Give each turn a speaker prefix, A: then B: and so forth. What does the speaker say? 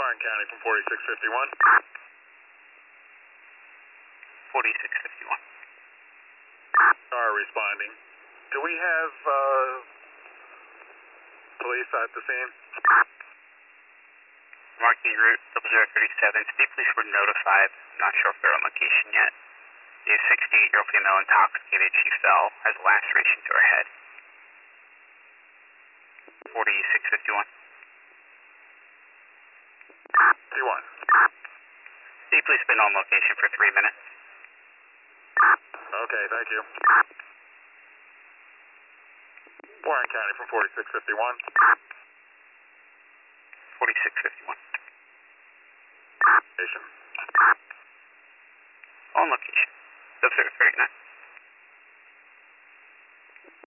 A: Warren County from 4651.
B: 4651.
A: Are responding. Do we have police at the scene?
B: Marking route 0037. State police were notified. Not sure if they're on location yet. The 68-year-old female intoxicated. She fell, has a laceration to her head. 4651.
A: T1.
B: State police been on location for 3 minutes.
A: Okay, thank you. Warren County from 4651.
B: 4651.
A: Station.
B: On location. 0039.